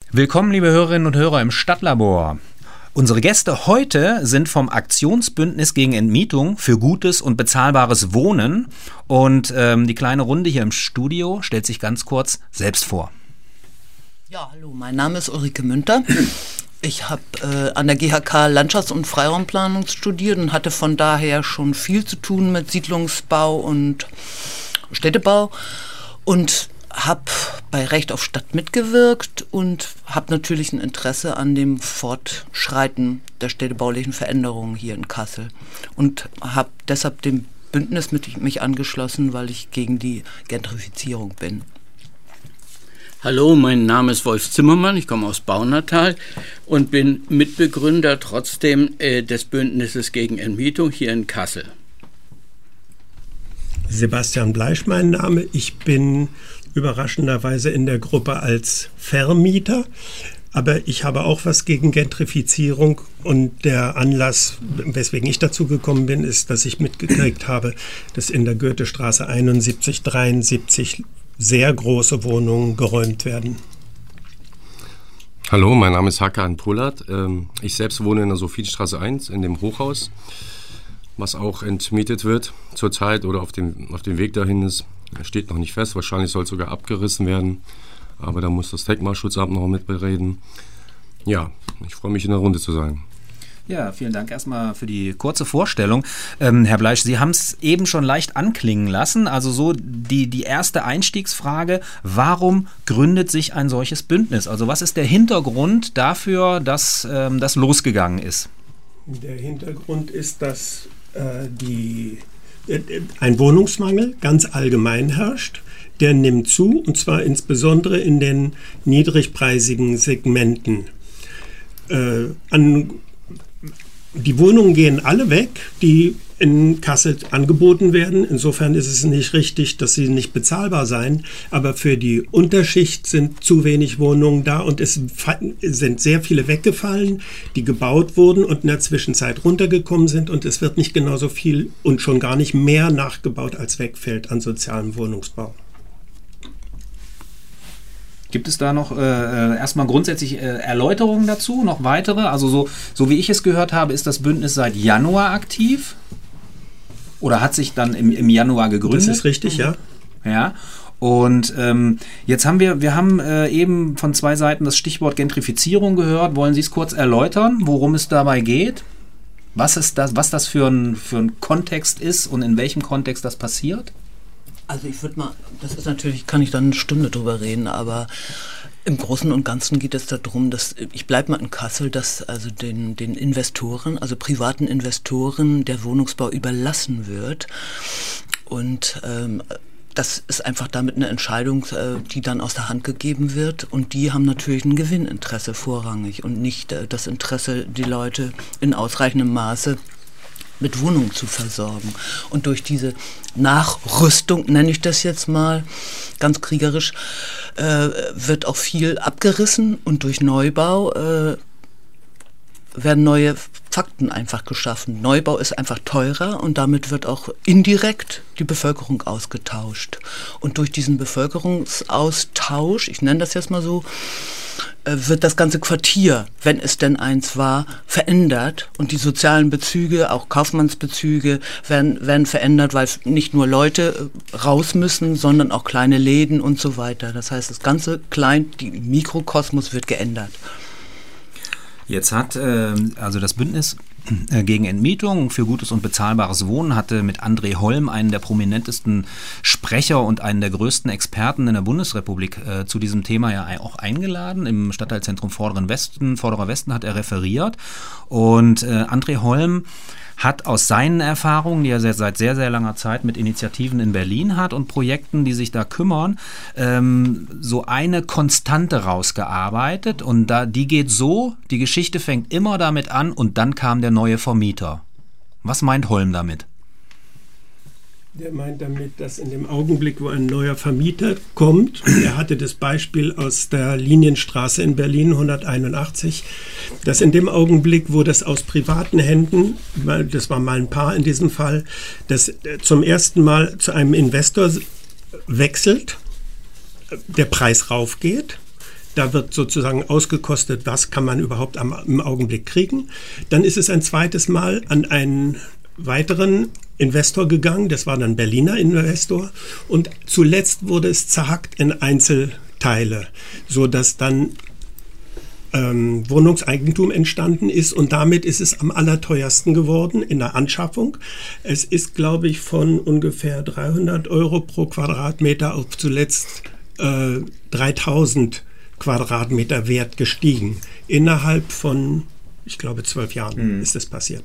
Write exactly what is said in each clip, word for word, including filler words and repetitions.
Willkommen, liebe Hörerinnen und Hörer im Stadtlabor. Unsere Gäste heute sind vom Aktionsbündnis gegen Entmietung für gutes und bezahlbares Wohnen. Und ähm, die kleine Runde hier im Studio stellt sich ganz kurz selbst vor. Ja, hallo, mein Name ist Ulrike Münter. Ich habe äh, an der G H K Landschafts- und Freiraumplanung studiert und hatte von daher schon viel zu tun mit Siedlungsbau und Städtebau und habe bei Recht auf Stadt mitgewirkt und habe natürlich ein Interesse an dem Fortschreiten der städtebaulichen Veränderungen hier in Kassel und habe deshalb dem Bündnis mit mich angeschlossen, weil ich gegen die Gentrifizierung bin. Hallo, mein Name ist Wolf Zimmermann, ich komme aus Baunatal und bin Mitbegründer trotzdem äh, des Bündnisses gegen Entmietung hier in Kassel. Sebastian Bleisch mein Name, ich bin überraschenderweise in der Gruppe als Vermieter, aber ich habe auch was gegen Gentrifizierung und der Anlass, weswegen ich dazu gekommen bin, ist, dass ich mitgekriegt habe, dass in der Goethestraße einundsiebzig, dreiundsiebzig sehr große Wohnungen geräumt werden. Hallo, mein Name ist Hakan Polat. Ich selbst wohne in der Sophienstraße eins, in dem Hochhaus, was auch entmietet wird zurzeit oder auf dem, auf dem Weg dahin ist. Steht noch nicht fest, wahrscheinlich soll es sogar abgerissen werden, aber da muss das Denkmalschutzamt noch mit bereden. Ja, ich freue mich, in der Runde zu sein. Ja, vielen Dank erstmal für die kurze Vorstellung. Ähm, Herr Bleisch, Sie haben es eben schon leicht anklingen lassen, also so die, die erste Einstiegsfrage, warum gründet sich ein solches Bündnis? Also was ist der Hintergrund dafür, dass ähm, das losgegangen ist? Der Hintergrund ist, dass äh, die ein Wohnungsmangel ganz allgemein herrscht, der nimmt zu, und zwar insbesondere in den niedrigpreisigen Segmenten. Äh, an, die Wohnungen gehen alle weg, die in Kassel angeboten werden. Insofern ist es nicht richtig, dass sie nicht bezahlbar seien, aber für die Unterschicht sind zu wenig Wohnungen da und es sind sehr viele weggefallen, die gebaut wurden und in der Zwischenzeit runtergekommen sind und es wird nicht genauso viel und schon gar nicht mehr nachgebaut, als wegfällt an sozialem Wohnungsbau. Gibt es da noch äh, erstmal grundsätzlich äh, Erläuterungen dazu, noch weitere? Also so, so wie ich es gehört habe, ist das Bündnis seit Januar aktiv. Oder hat sich dann im, im Januar gegründet? Das ist richtig, ja. Ja. Und ähm, jetzt haben wir, wir haben äh, eben von zwei Seiten das Stichwort Gentrifizierung gehört. Wollen Sie es kurz erläutern, worum es dabei geht? Was ist das, was das für ein, für ein Kontext ist und in welchem Kontext das passiert? Also ich würde mal, das ist natürlich, kann ich dann eine Stunde drüber reden, aber im Großen und Ganzen geht es darum, dass, ich bleibe mal in Kassel, dass also den, den Investoren, also privaten Investoren, der Wohnungsbau überlassen wird. Und ähm, das ist einfach damit eine Entscheidung, äh, die dann aus der Hand gegeben wird. Und die haben natürlich ein Gewinninteresse vorrangig und nicht äh, das Interesse, die Leute in ausreichendem Maße mit Wohnungen zu versorgen. Und durch diese Nachrüstung, nenne ich das jetzt mal ganz kriegerisch, äh, wird auch viel abgerissen und durch Neubau äh, werden neue Fakten einfach geschaffen. Neubau ist einfach teurer und damit wird auch indirekt die Bevölkerung ausgetauscht. Und durch diesen Bevölkerungsaustausch, ich nenne das jetzt mal so, wird das ganze Quartier, wenn es denn eins war, verändert und die sozialen Bezüge, auch Kaufmannsbezüge werden, werden verändert, weil nicht nur Leute raus müssen, sondern auch kleine Läden und so weiter. Das heißt, das ganze Klein, die Mikrokosmos wird geändert. Jetzt hat äh, also das Bündnis äh, gegen Entmietung für gutes und bezahlbares Wohnen hatte mit André Holm einen der prominentesten Sprecher und einen der größten Experten in der Bundesrepublik äh, zu diesem Thema ja auch eingeladen. Im Stadtteilzentrum Vorderen Westen, Vorderer Westen hat er referiert und äh, André Holm hat aus seinen Erfahrungen, die er seit sehr, sehr langer Zeit mit Initiativen in Berlin hat und Projekten, die sich da kümmern, ähm, so eine Konstante rausgearbeitet. Und da, die geht so, die Geschichte fängt immer damit an und dann kam der neue Vermieter. Was meint Holm damit? Der meint damit, dass in dem Augenblick, wo ein neuer Vermieter kommt, er hatte das Beispiel aus der Linienstraße in Berlin hunderteinundachtzig, dass in dem Augenblick, wo das aus privaten Händen, das war mal ein Paar in diesem Fall, das zum ersten Mal zu einem Investor wechselt, der Preis raufgeht, Da wird sozusagen ausgekostet, was kann man überhaupt am, im Augenblick kriegen. Dann ist es ein zweites Mal an einen weiteren Investor gegangen, das war dann Berliner Investor, und zuletzt wurde es zerhackt in Einzelteile, sodass dann ähm, Wohnungseigentum entstanden ist, und damit ist es am allerteuersten geworden in der Anschaffung. Es ist, glaube ich, von ungefähr dreihundert Euro pro Quadratmeter auf zuletzt äh, dreitausend Quadratmeter Wert gestiegen. Innerhalb von, ich glaube, zwölf Jahren mhm. ist das passiert.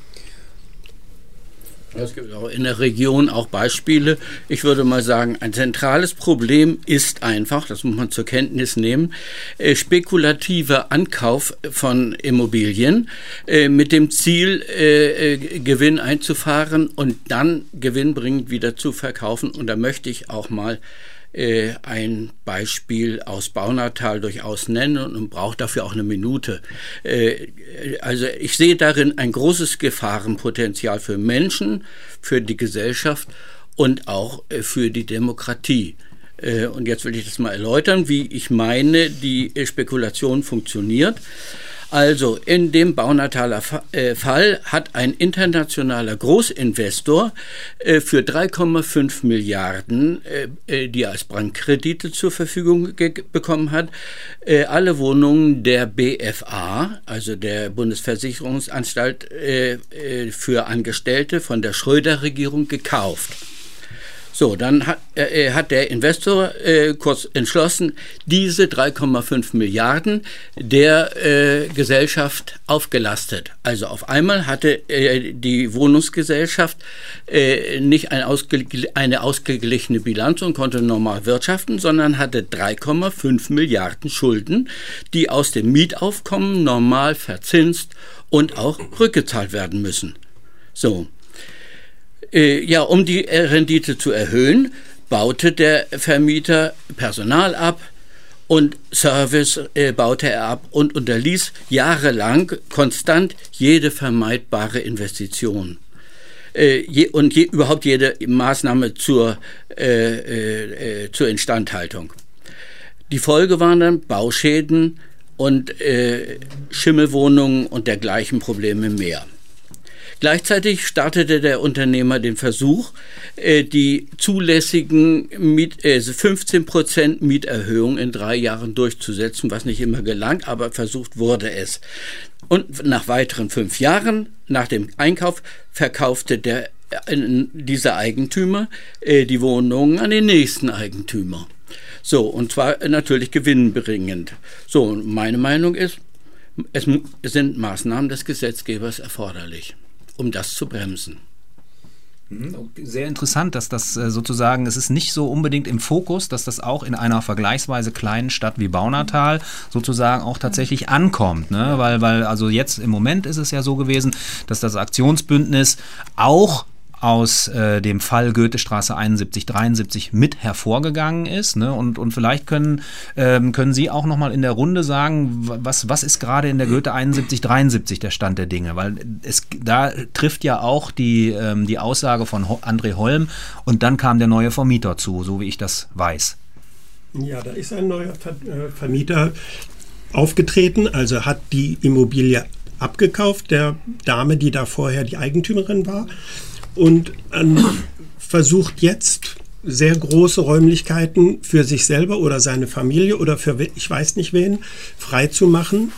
Es gibt auch in der Region auch Beispiele. Ich würde mal sagen, ein zentrales Problem ist einfach, das muss man zur Kenntnis nehmen, äh, spekulativer Ankauf von Immobilien äh, mit dem Ziel, äh, äh, Gewinn einzufahren und dann gewinnbringend wieder zu verkaufen. Und da möchte ich auch mal äh, ein Beispiel aus Baunatal durchaus nennen und brauche dafür auch eine Minute. Äh, also ich sehe darin ein großes Gefahrenpotenzial für Menschen, für die Gesellschaft und auch äh, für die Demokratie. Äh, und jetzt will ich das mal erläutern, wie ich meine, die äh, Spekulation funktioniert. Also in dem Baunataler Fall hat ein internationaler Großinvestor äh, für drei Komma fünf Milliarden, äh, die er als Bankkredite zur Verfügung bekommen hat, äh, alle Wohnungen der B F A, also der Bundesversicherungsanstalt äh, äh, für Angestellte von der Schröder-Regierung, gekauft. So, dann hat, äh, hat der Investor äh, kurz entschlossen, diese drei Komma fünf Milliarden der äh, Gesellschaft aufgelastet. Also auf einmal hatte äh, die Wohnungsgesellschaft äh, nicht ein ausge eine ausgeglichene Bilanz und konnte normal wirtschaften, sondern hatte drei Komma fünf Milliarden Schulden, die aus dem Mietaufkommen normal verzinst und auch rückgezahlt werden müssen. So. Ja, um die Rendite zu erhöhen, baute der Vermieter Personal ab und Service äh, baute er ab und unterließ jahrelang konstant jede vermeidbare Investition äh, je, und je, überhaupt jede Maßnahme zur, äh, äh, zur Instandhaltung. Die Folge waren dann Bauschäden und äh, Schimmelwohnungen und dergleichen Probleme mehr. Gleichzeitig startete der Unternehmer den Versuch, die zulässigen Miet, also fünfzehn Prozent Mieterhöhung in drei Jahren durchzusetzen, was nicht immer gelang, aber versucht wurde es. Und nach weiteren fünf Jahren, nach dem Einkauf, verkaufte der, dieser Eigentümer die Wohnungen an den nächsten Eigentümer. So, und zwar natürlich gewinnbringend. So, meine Meinung ist, es sind Maßnahmen des Gesetzgebers erforderlich, um das zu bremsen. Sehr interessant, dass das sozusagen, es ist nicht so unbedingt im Fokus, dass das auch in einer vergleichsweise kleinen Stadt wie Baunatal sozusagen auch tatsächlich ankommt, ne? Weil, weil also jetzt im Moment ist es ja so gewesen, dass das Aktionsbündnis auch aus äh, dem Fall Goethestraße einundsiebzig dreiundsiebzig mit hervorgegangen ist, ne? und, und vielleicht können, ähm, können Sie auch nochmal in der Runde sagen, was, was ist gerade in der Goethe einundsiebzig dreiundsiebzig der Stand der Dinge, weil es, da trifft ja auch die, ähm, die Aussage von Ho- André Holm und dann kam der neue Vermieter zu, so wie ich das weiß. Ja, da ist ein neuer Ver- äh, Vermieter aufgetreten, also hat die Immobilie abgekauft, der Dame, die da vorher die Eigentümerin war, und ähm, versucht jetzt sehr große Räumlichkeiten für sich selber oder seine Familie oder für ich weiß nicht wen frei zu machen.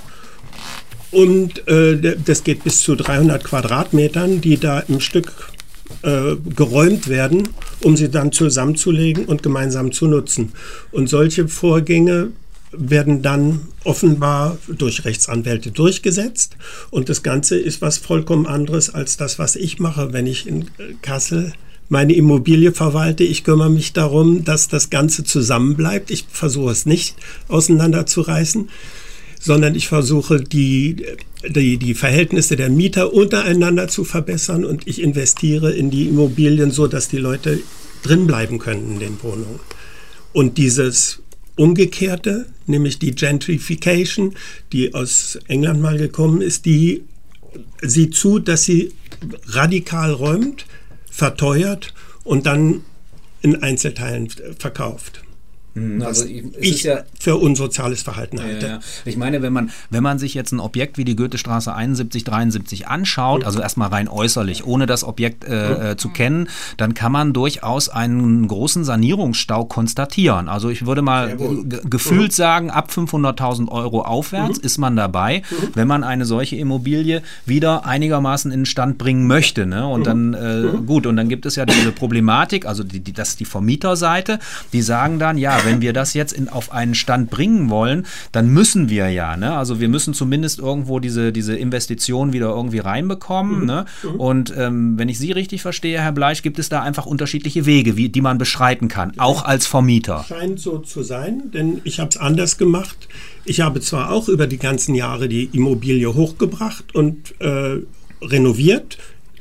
Und äh, das geht bis zu dreihundert Quadratmetern, die da im Stück äh, geräumt werden, um sie dann zusammenzulegen und gemeinsam zu nutzen. Und solche Vorgänge werden dann offenbar durch Rechtsanwälte durchgesetzt. Und das Ganze ist was vollkommen anderes als das, was ich mache, wenn ich in Kassel meine Immobilie verwalte. Ich kümmere mich darum, dass das Ganze zusammenbleibt. Ich versuche es nicht auseinanderzureißen, sondern ich versuche die, die, die Verhältnisse der Mieter untereinander zu verbessern und ich investiere in die Immobilien so, dass die Leute drin bleiben können in den Wohnungen. Und dieses Umgekehrte, nämlich die Gentrification, die aus England mal gekommen ist, die sieht zu, dass sie radikal räumt, verteuert und dann in Einzelteilen verkauft. Also was ich ja für unsoziales Verhalten halte. Ja, ja. Ich meine, wenn man, wenn man sich jetzt ein Objekt wie die Goethestraße einundsiebzig, dreiundsiebzig anschaut, also erstmal rein äußerlich, ohne das Objekt äh, zu kennen, dann kann man durchaus einen großen Sanierungsstau konstatieren. Also ich würde mal ge- gefühlt sagen, ab fünfhunderttausend Euro aufwärts mhm. ist man dabei, mhm. wenn man eine solche Immobilie wieder einigermaßen in den Stand bringen möchte. Ne? Und dann, äh, gut, und dann gibt es ja diese Problematik, also die, die, das ist die Vermieterseite, die sagen dann, ja, wenn wir das jetzt in, auf einen Stand bringen wollen, dann müssen wir ja, ne? Also wir müssen zumindest irgendwo diese, diese Investition wieder irgendwie reinbekommen. Mhm. Ne? Und ähm, wenn ich Sie richtig verstehe, Herr Bleich, gibt es da einfach unterschiedliche Wege, wie, die man beschreiten kann, auch als Vermieter. Scheint so zu sein, denn ich habe es anders gemacht. Ich habe zwar auch über die ganzen Jahre die Immobilie hochgebracht und äh, renoviert,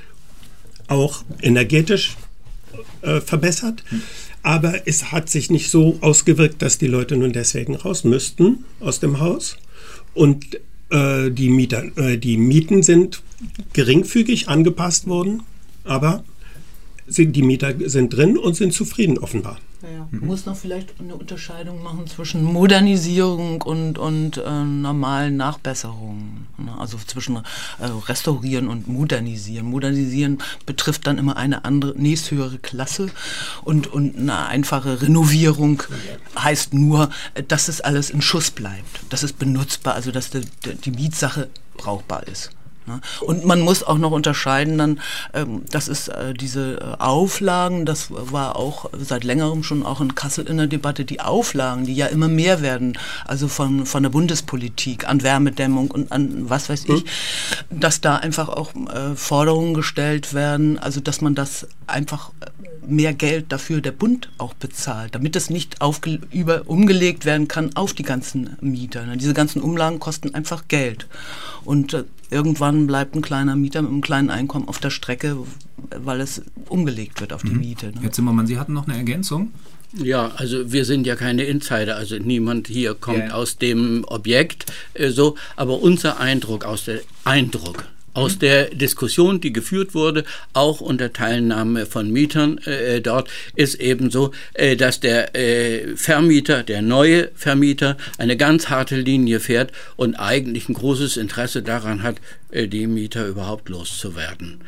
auch energetisch äh, verbessert. Mhm. Aber es hat sich nicht so ausgewirkt, dass die Leute nun deswegen raus müssten aus dem Haus. Und äh, die, Mieter, äh, die Mieten sind geringfügig angepasst worden, aber sind, die Mieter sind drin und sind zufrieden offenbar. Ja, man mhm. muss noch vielleicht eine Unterscheidung machen zwischen Modernisierung und, und äh, normalen Nachbesserungen. Also zwischen äh, Restaurieren und Modernisieren. Modernisieren betrifft dann immer eine andere, nächsthöhere Klasse und, und eine einfache Renovierung heißt nur, dass es alles in Schuss bleibt, dass es benutzbar, also dass die, die Mietsache brauchbar ist. Und man muss auch noch unterscheiden, dann, ähm, das ist äh, diese äh, Auflagen, das war auch seit längerem schon auch in Kassel in der Debatte, die Auflagen, die ja immer mehr werden, also von, von der Bundespolitik an Wärmedämmung und an was weiß ich, mhm. dass da einfach auch äh, Forderungen gestellt werden, also dass man das einfach mehr Geld dafür der Bund auch bezahlt, damit es nicht aufge- über, umgelegt werden kann auf die ganzen Mieter. Ne? Diese ganzen Umlagen kosten einfach Geld. Und äh, irgendwann bleibt ein kleiner Mieter mit einem kleinen Einkommen auf der Strecke, weil es umgelegt wird auf die mhm. Miete. Ne? Herr Zimmermann, Sie hatten noch eine Ergänzung? Ja, also wir sind ja keine Insider, also niemand hier kommt yeah. aus dem Objekt, äh, so, aber unser Eindruck aus der Eindruck aus der Diskussion, die geführt wurde, auch unter Teilnahme von Mietern äh, dort, ist eben so, äh, dass der äh, Vermieter, der neue Vermieter, eine ganz harte Linie fährt und eigentlich ein großes Interesse daran hat, äh, die Mieter überhaupt loszuwerden,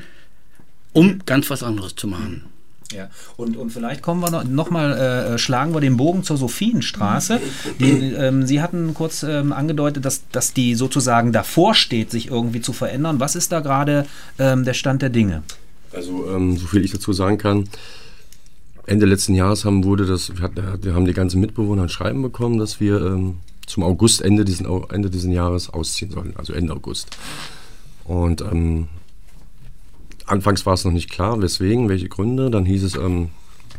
um ganz was anderes zu machen. Ja, und, und vielleicht kommen wir noch, noch mal, äh, schlagen wir den Bogen zur Sophienstraße. Die, ähm, Sie hatten kurz ähm, angedeutet, dass, dass die sozusagen davor steht, sich irgendwie zu verändern. Was ist da gerade ähm, der Stand der Dinge? Also, ähm, so viel ich dazu sagen kann, Ende letzten Jahres haben, wurde das, wir, hatten, wir haben die ganzen Mitbewohner ein Schreiben bekommen, dass wir ähm, zum August, Ende diesen, Ende diesen Jahres ausziehen sollen, also Ende August. Und ähm, anfangs war es noch nicht klar, weswegen, welche Gründe. Dann hieß es, ähm,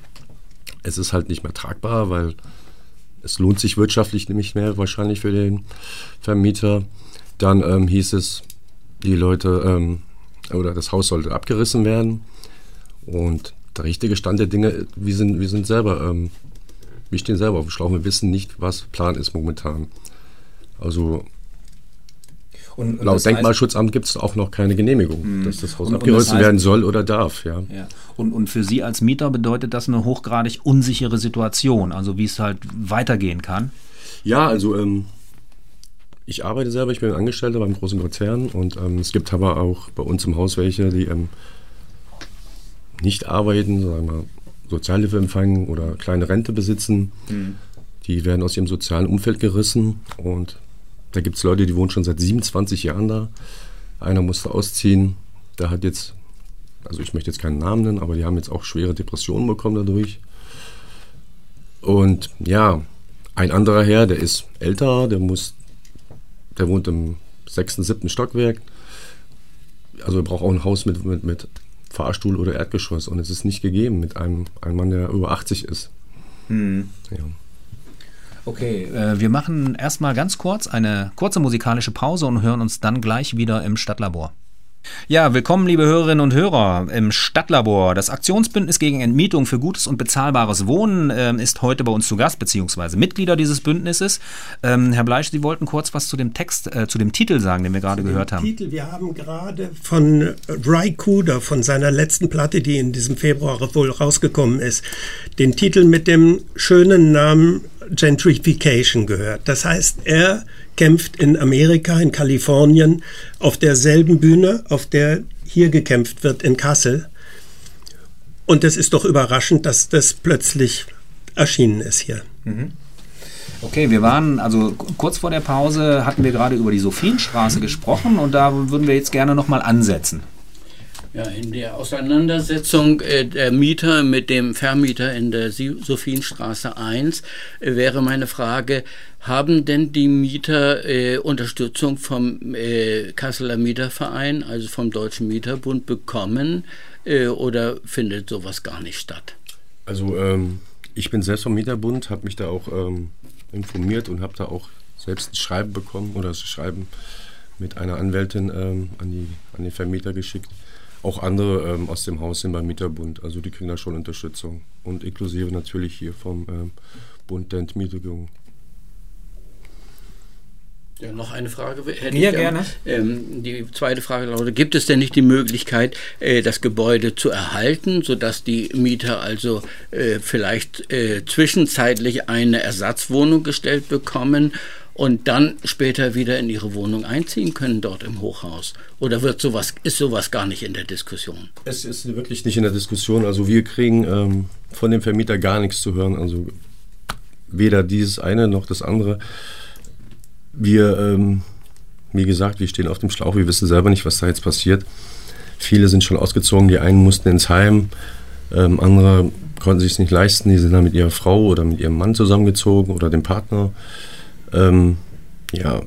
es ist halt nicht mehr tragbar, weil es lohnt sich wirtschaftlich nicht mehr wahrscheinlich für den Vermieter. Dann ähm, hieß es, die Leute ähm, oder das Haus sollte abgerissen werden. Und der richtige Stand der Dinge, wir sind, wir sind selber, ähm, wir stehen selber auf dem Schlauch, wir wissen nicht, was Plan ist momentan. Also Und, und laut Denkmalschutzamt gibt es auch noch keine Genehmigung, mh. dass das Haus und, abgerissen und das heißt, werden soll oder darf. Ja. Ja. Und, und für Sie als Mieter bedeutet das eine hochgradig unsichere Situation, also wie es halt weitergehen kann? Ja, also ähm, ich arbeite selber, ich bin Angestellter beim großen Konzern und ähm, es gibt aber auch bei uns im Haus welche, die ähm, nicht arbeiten, sagen wir Sozialhilfe empfangen oder kleine Rente besitzen. Mhm. Die werden aus ihrem sozialen Umfeld gerissen und da gibt es Leute, die wohnen schon seit siebenundzwanzig Jahren da. Einer musste ausziehen. Der hat jetzt, also ich möchte jetzt keinen Namen nennen, aber die haben jetzt auch schwere Depressionen bekommen dadurch. Und ja, ein anderer Herr, der ist älter, der muss, der wohnt im sechsten, siebten Stockwerk. Also er braucht auch ein Haus mit, mit, mit Fahrstuhl oder Erdgeschoss. Und es ist nicht gegeben mit einem, einem Mann, der über achtzig ist. Hm. Ja. Okay, äh, wir machen erstmal ganz kurz eine kurze musikalische Pause und hören uns dann gleich wieder im Stadtlabor. Ja, willkommen liebe Hörerinnen und Hörer im Stadtlabor. Das Aktionsbündnis gegen Entmietung für gutes und bezahlbares Wohnen äh, ist heute bei uns zu Gast, beziehungsweise Mitglieder dieses Bündnisses. Ähm, Herr Bleich, Sie wollten kurz was zu dem Text, äh, zu dem Titel sagen, den wir gerade gehört haben. Titel, wir haben gerade von Ry Cooder, von seiner letzten Platte, die in diesem Februar wohl rausgekommen ist, den Titel mit dem schönen Namen Gentrification gehört. Das heißt, er kämpft in Amerika, in Kalifornien, auf derselben Bühne, auf der hier gekämpft wird in Kassel. Und es ist doch überraschend, dass das plötzlich erschienen ist hier. Mhm. Okay, wir waren, also kurz vor der Pause hatten wir gerade über die Sophienstraße gesprochen und da würden wir jetzt gerne nochmal ansetzen. Ja, in der Auseinandersetzung äh, der Mieter mit dem Vermieter in der Sophienstraße eins äh, wäre meine Frage, haben denn die Mieter äh, Unterstützung vom äh, Kasseler Mieterverein, also vom Deutschen Mieterbund bekommen äh, oder findet sowas gar nicht statt? Also ähm, ich bin selbst vom Mieterbund, habe mich da auch ähm, informiert und habe da auch selbst ein Schreiben bekommen oder das Schreiben mit einer Anwältin ähm, an, die, an den Vermieter geschickt. Auch andere ähm, aus dem Haus sind beim Mieterbund, also die kriegen da schon Unterstützung. Und inklusive natürlich hier vom ähm, Bund der Entmietung. Ja, noch eine Frage hätte ja, ich gerne. Ähm, die zweite Frage lautet, gibt es denn nicht die Möglichkeit, äh, das Gebäude zu erhalten, sodass die Mieter also äh, vielleicht äh, zwischenzeitlich eine Ersatzwohnung gestellt bekommen und dann später wieder in ihre Wohnung einziehen können dort im Hochhaus? Oder wird sowas, ist sowas gar nicht in der Diskussion? Es ist wirklich nicht in der Diskussion. Also wir kriegen ähm, von dem Vermieter gar nichts zu hören. Also weder dieses eine noch das andere. Wir, ähm, wie gesagt, wir stehen auf dem Schlauch. Wir wissen selber nicht, was da jetzt passiert. Viele sind schon ausgezogen. Die einen mussten ins Heim. Ähm, andere konnten sich es nicht leisten. Die sind dann mit ihrer Frau oder mit ihrem Mann zusammengezogen oder dem Partner. Ähm, ja,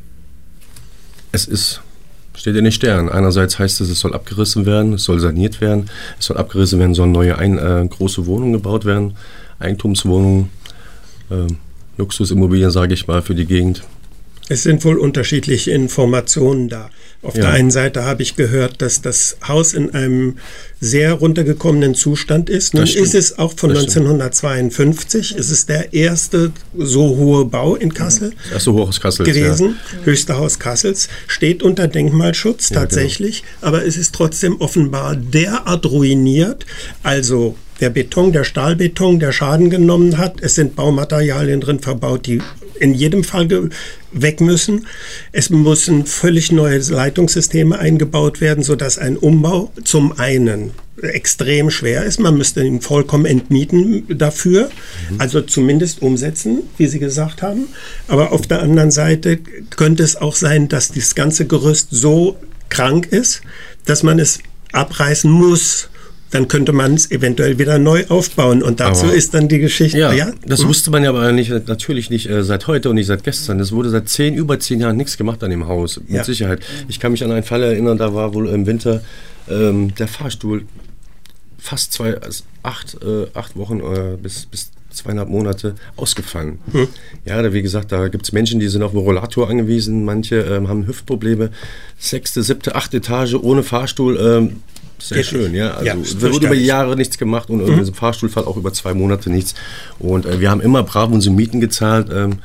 es ist, steht in den Sternen. Einerseits heißt es, es soll abgerissen werden, es soll saniert werden, es soll abgerissen werden, sollen neue ein, äh, große Wohnungen gebaut werden, Eigentumswohnungen, äh, Luxusimmobilien, sage ich mal, für die Gegend. Es sind wohl unterschiedliche Informationen da. Auf ja. der einen Seite habe ich gehört, dass das Haus in einem sehr runtergekommenen Zustand ist. Nun ist es auch von das neunzehnhundertzweiundfünfzig. Stimmt. Es ist der erste so hohe Bau in Kassel das erste Hochhaus Kassels, gewesen. Ja. Höchste Haus Kassels. Steht unter Denkmalschutz tatsächlich. Ja, genau. Aber es ist trotzdem offenbar derart ruiniert. Also der Beton, der Stahlbeton, der Schaden genommen hat. Es sind Baumaterialien drin verbaut, die in jedem Fall weg müssen. Es müssen völlig neue Leitungssysteme eingebaut werden, sodass ein Umbau zum einen extrem schwer ist. Man müsste ihn vollkommen entmieten dafür, mhm. also zumindest umsetzen, wie Sie gesagt haben. Aber auf der anderen Seite könnte es auch sein, dass das ganze Gerüst so krank ist, dass man es abreißen muss. Dann könnte man es eventuell wieder neu aufbauen. Und dazu aber ist dann die Geschichte. Ja, ja? das hm? wusste man ja aber nicht, natürlich nicht äh, seit heute und nicht seit gestern. Es wurde seit zehn, über zehn Jahren nichts gemacht an dem Haus, mit ja. Sicherheit. Ich kann mich an einen Fall erinnern, da war wohl im Winter ähm, der Fahrstuhl fast zwei, also acht, äh, acht Wochen äh, bis, bis zweieinhalb Monate ausgefallen. Hm. Ja, da, wie gesagt, da gibt es Menschen, die sind auf einen Rollator angewiesen, manche ähm, haben Hüftprobleme. Sechste, siebte, achte Etage ohne Fahrstuhl, ähm, sehr Geht schön, nicht. ja. Also ja, es wurde über die Jahre nichts gemacht und mhm. im Fahrstuhlfall auch über zwei Monate nichts. Und äh, wir haben immer brav unsere Mieten gezahlt. Ähm,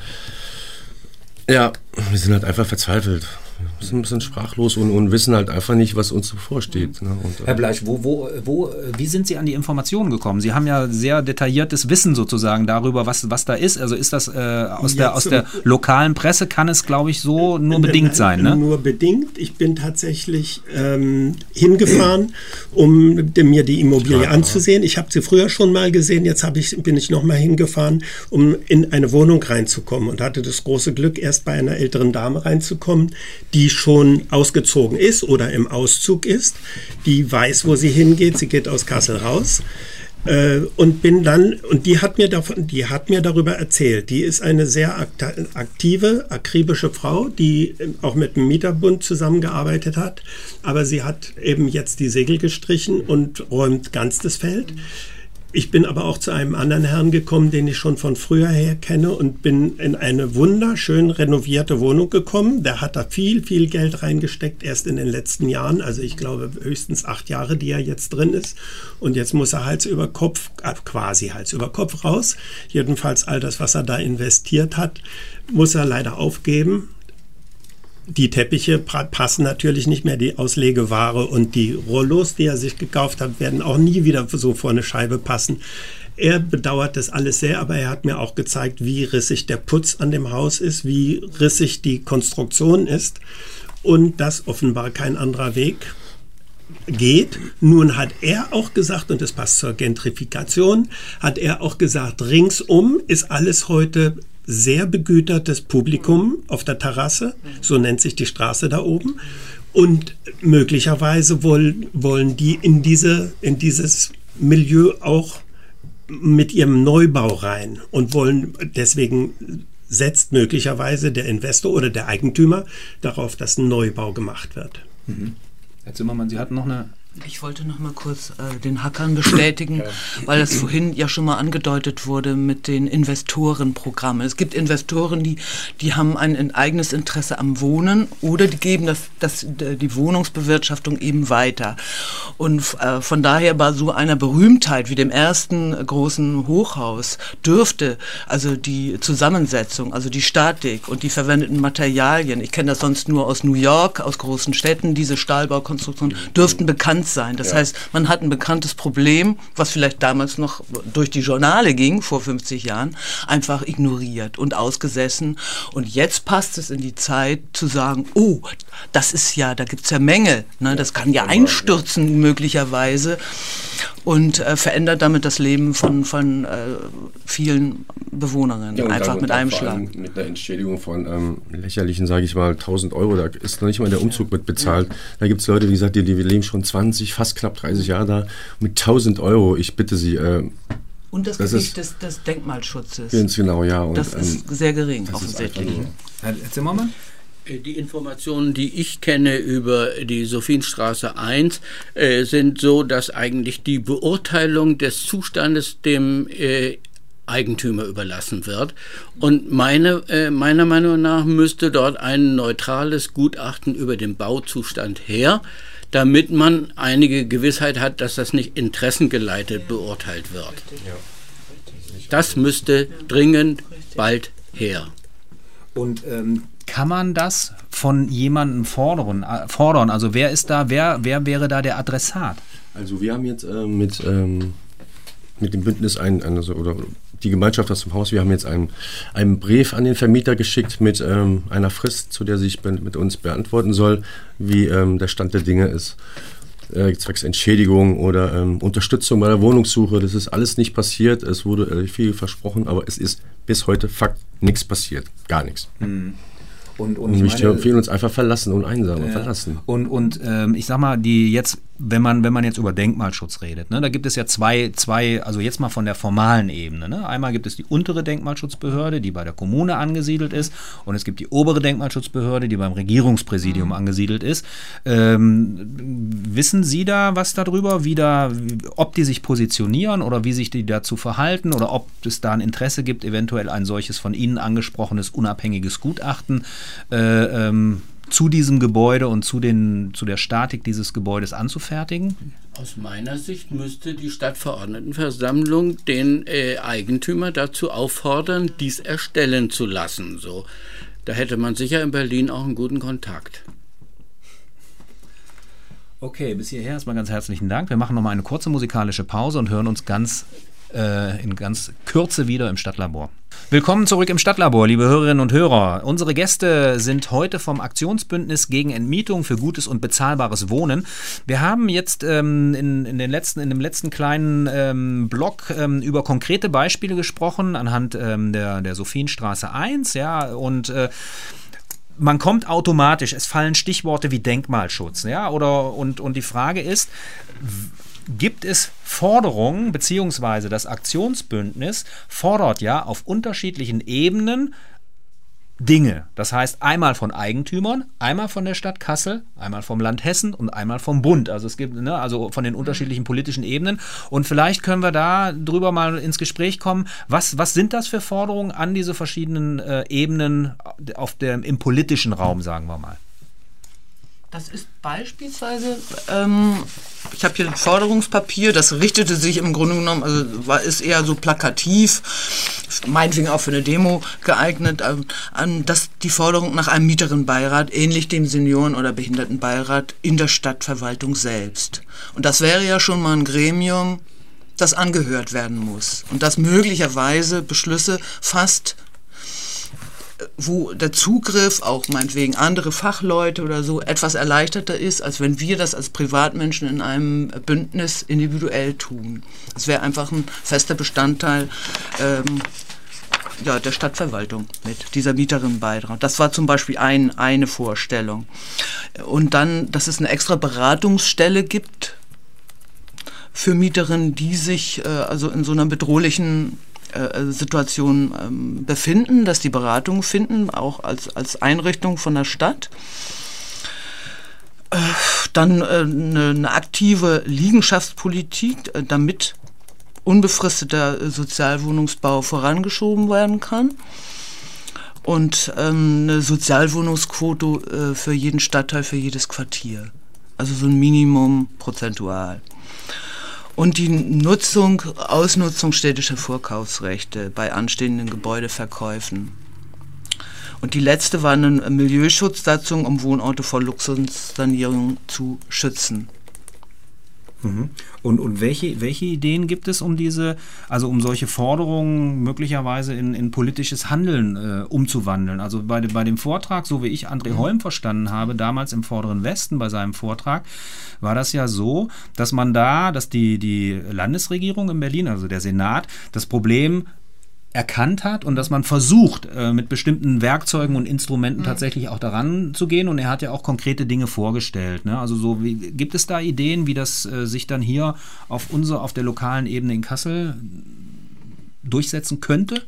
ja, wir sind halt einfach verzweifelt. Wir sind ein bisschen sprachlos und, und wissen halt einfach nicht, was uns bevorsteht. Ne? Und, äh, Herr Bleich, wo, wo, wo, wie sind Sie an die Informationen gekommen? Sie haben ja sehr detailliertes Wissen sozusagen darüber, was, was da ist. Also ist das äh, aus, der, aus der lokalen Presse, kann es, glaube ich, so nur bedingt sein, ne? Nur bedingt. Ich bin tatsächlich ähm, hingefahren, um mir die Immobilie Klar, anzusehen. Ich habe sie früher schon mal gesehen, jetzt hab ich, bin ich nochmal hingefahren, um in eine Wohnung reinzukommen und hatte das große Glück, erst bei einer älteren Dame reinzukommen, die schon ausgezogen ist oder im Auszug ist, die weiß, wo sie hingeht, sie geht aus Kassel raus äh, und bin dann, und die hat mir davon, die hat mir darüber erzählt, die ist eine sehr aktive, akribische Frau, die auch mit dem Mieterbund zusammengearbeitet hat, aber sie hat eben jetzt die Segel gestrichen und räumt ganz das Feld. Ich bin aber auch zu einem anderen Herrn gekommen, den ich schon von früher her kenne und bin in eine wunderschön renovierte Wohnung gekommen. Der hat da viel, viel Geld reingesteckt, erst in den letzten Jahren. Also ich glaube höchstens acht Jahre, die er jetzt drin ist. Und jetzt muss er Hals über Kopf, quasi Hals über Kopf raus. Jedenfalls all das, was er da investiert hat, muss er leider aufgeben. Die Teppiche passen natürlich nicht mehr, die Auslegeware und die Rollos, die er sich gekauft hat, werden auch nie wieder so vor eine Scheibe passen. er bedauert das alles sehr, aber er hat mir auch gezeigt, wie rissig der Putz an dem Haus ist, wie rissig die Konstruktion ist und dass offenbar kein anderer Weg geht. Nun hat er auch gesagt, und das passt zur Gentrifikation, hat er auch gesagt, ringsum ist alles heute sehr begütertes Publikum auf der Terrasse, so nennt sich die Straße da oben. Und möglicherweise wollen, wollen die in, diese, in dieses Milieu auch mit ihrem Neubau rein und wollen deswegen setzt möglicherweise der Investor oder der Eigentümer darauf, dass ein Neubau gemacht wird. Mhm. Herr Zimmermann, Sie hatten noch eine... Ich wollte noch mal kurz äh, den Hackern bestätigen, weil das vorhin ja schon mal angedeutet wurde mit den Investorenprogrammen. Es gibt Investoren, die, die haben ein, ein eigenes Interesse am Wohnen oder die geben das, das, die Wohnungsbewirtschaftung eben weiter. Und äh, von daher bei so einer Berühmtheit wie dem ersten großen Hochhaus dürfte also die Zusammensetzung, also die Statik und die verwendeten Materialien, ich kenne das sonst nur aus New York, aus großen Städten, diese Stahlbaukonstruktionen, dürften bekannt sein. Das ja. heißt, man hat ein bekanntes Problem, was vielleicht damals noch durch die Journale ging, vor fünfzig Jahren, einfach ignoriert und ausgesessen. Und jetzt passt es in die Zeit zu sagen, oh, das ist ja, da gibt es ja Mängel, ne? Das kann ja einstürzen möglicherweise und äh, verändert damit das Leben von, von äh, vielen Bewohnerinnen, ja, einfach dann, mit einem Schlag. Mit einer Entschädigung von ähm, lächerlichen, sage ich mal, tausend Euro, da ist noch nicht mal der Umzug mit bezahlt. Ja. Da gibt es Leute, wie gesagt, die, die leben schon zwanzig, fast knapp dreißig Jahre da, mit tausend Euro, ich bitte Sie. Äh, und das, das Gewicht des, des Denkmalschutzes. Ganz genau, ja. Und, das ist ähm, sehr gering, offensichtlich. Herr Zimmermann? Die Informationen, die ich kenne über die Sophienstraße eins, äh, sind so, dass eigentlich die Beurteilung des Zustandes dem äh, Eigentümer überlassen wird. Und meine, äh, meiner Meinung nach müsste dort ein neutrales Gutachten über den Bauzustand her, damit man einige Gewissheit hat, dass das nicht interessengeleitet beurteilt wird. Das müsste dringend bald her. Und ähm, kann man das von jemandem fordern? Äh, fordern? Also wer ist da, wer, wer wäre da der Adressat? Also wir haben jetzt äh, mit, ähm, mit dem Bündnis ein, also, oder die Gemeinschaft aus dem Haus, wir haben jetzt einen, einen Brief an den Vermieter geschickt mit ähm, einer Frist, zu der sich mit uns beantworten soll, wie ähm, der Stand der Dinge ist. Äh, zwecks Entschädigung oder ähm, Unterstützung bei der Wohnungssuche. Das ist alles nicht passiert. Es wurde äh, viel versprochen, aber es ist bis heute Fakt nichts passiert. Gar nichts. Hm. Und, und, und ich wir empfehlen uns einfach verlassen und einsam ja. und verlassen. Und, und ähm, ich sag mal, die jetzt, wenn man, wenn man jetzt über Denkmalschutz redet, ne, da gibt es ja zwei, zwei, also jetzt mal von der formalen Ebene. Ne? Einmal gibt es die untere Denkmalschutzbehörde, die bei der Kommune angesiedelt ist, und es gibt die obere Denkmalschutzbehörde, die beim Regierungspräsidium mhm. angesiedelt ist. Ähm, wissen Sie da was darüber, wie da, ob die sich positionieren oder wie sich die dazu verhalten oder ob es da ein Interesse gibt, eventuell ein solches von Ihnen angesprochenes unabhängiges Gutachten Äh, ähm, zu diesem Gebäude und zu, den, zu der Statik dieses Gebäudes anzufertigen? Aus meiner Sicht müsste die Stadtverordnetenversammlung den äh, Eigentümer dazu auffordern, dies erstellen zu lassen. So. Da hätte man sicher in Berlin auch einen guten Kontakt. Okay, bis hierher erstmal ganz herzlichen Dank. Wir machen nochmal eine kurze musikalische Pause und hören uns ganz äh, in ganz Kürze wieder im Stadtlabor. Willkommen zurück im Stadtlabor, liebe Hörerinnen und Hörer. Unsere Gäste sind heute vom Aktionsbündnis gegen Entmietung für gutes und bezahlbares Wohnen. Wir haben jetzt ähm, in, in, den letzten, in dem letzten kleinen ähm, Blog ähm, über konkrete Beispiele gesprochen, anhand ähm, der, der Sophienstraße eins, ja, und äh, man kommt automatisch, es fallen Stichworte wie Denkmalschutz, ja, oder, und, und die Frage ist, gibt es Forderungen, beziehungsweise das Aktionsbündnis fordert ja auf unterschiedlichen Ebenen Dinge. Das heißt einmal von Eigentümern, einmal von der Stadt Kassel, einmal vom Land Hessen und einmal vom Bund. Also es gibt, ne, also von den unterschiedlichen politischen Ebenen. Und vielleicht können wir da drüber mal ins Gespräch kommen. Was, was sind das für Forderungen an diese verschiedenen äh, Ebenen auf der, im politischen Raum, sagen wir mal? Das ist beispielsweise, ähm, ich habe hier ein Forderungspapier, das richtete sich im Grunde genommen, also war, ist eher so plakativ, meinetwegen auch für eine Demo geeignet, ähm, an dass die Forderung nach einem Mieterinnenbeirat, ähnlich dem Senioren- oder Behindertenbeirat in der Stadtverwaltung selbst. Und das wäre ja schon mal ein Gremium, das angehört werden muss und dass möglicherweise Beschlüsse fast, wo der Zugriff, auch meinetwegen andere Fachleute oder so, etwas erleichterter ist, als wenn wir das als Privatmenschen in einem Bündnis individuell tun. Das wäre einfach ein fester Bestandteil ähm, ja, der Stadtverwaltung mit dieser Mieterinnenbeitrag. Das war zum Beispiel ein, eine Vorstellung. Und dann, dass es eine extra Beratungsstelle gibt für Mieterinnen, die sich äh, also in so einer bedrohlichen äh, Situation ähm, befinden, dass die Beratung finden, auch als, als Einrichtung von der Stadt. Äh, dann äh, eine, eine aktive Liegenschaftspolitik, äh, damit unbefristeter Sozialwohnungsbau vorangeschoben werden kann und ähm, eine Sozialwohnungsquote äh, für jeden Stadtteil, für jedes Quartier. Also so ein Minimum prozentual. Und die Nutzung, Ausnutzung städtischer Vorkaufsrechte bei anstehenden Gebäudeverkäufen. Und die letzte war eine Milieuschutzsatzung, um Wohnorte vor Luxussanierung zu schützen. Mhm. Und, und welche, welche Ideen gibt es, um diese, also um solche Forderungen möglicherweise in, in politisches Handeln äh, umzuwandeln? Also bei, bei dem Vortrag, so wie ich André Holm verstanden habe, damals im Vorderen Westen bei seinem Vortrag, war das ja so, dass man da, dass die, die Landesregierung in Berlin, also der Senat, das Problem erkannt hat und dass man versucht, äh, mit bestimmten Werkzeugen und Instrumenten mhm. tatsächlich auch daran zu gehen, und er hat ja auch konkrete Dinge vorgestellt. Ne? Also so, wie, gibt es da Ideen, wie das äh, sich dann hier auf unser, auf der lokalen Ebene in Kassel durchsetzen könnte?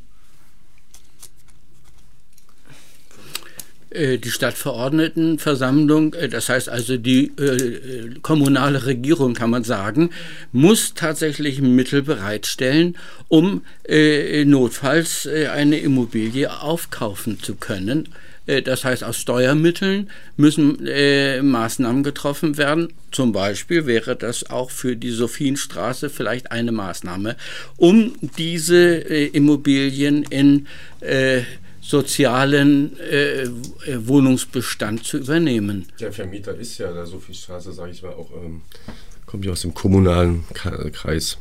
Die Stadtverordnetenversammlung, das heißt also die äh, kommunale Regierung, kann man sagen, muss tatsächlich Mittel bereitstellen, um äh, notfalls äh, eine Immobilie aufkaufen zu können. Äh, das heißt, aus Steuermitteln müssen äh, Maßnahmen getroffen werden. Zum Beispiel wäre das auch für die Sophienstraße vielleicht eine Maßnahme, um diese äh, Immobilien in äh, sozialen äh, Wohnungsbestand zu übernehmen. Der Vermieter ist ja der Sophienstraße, sage ich mal, auch ähm, kommt ja aus dem kommunalen Kreis.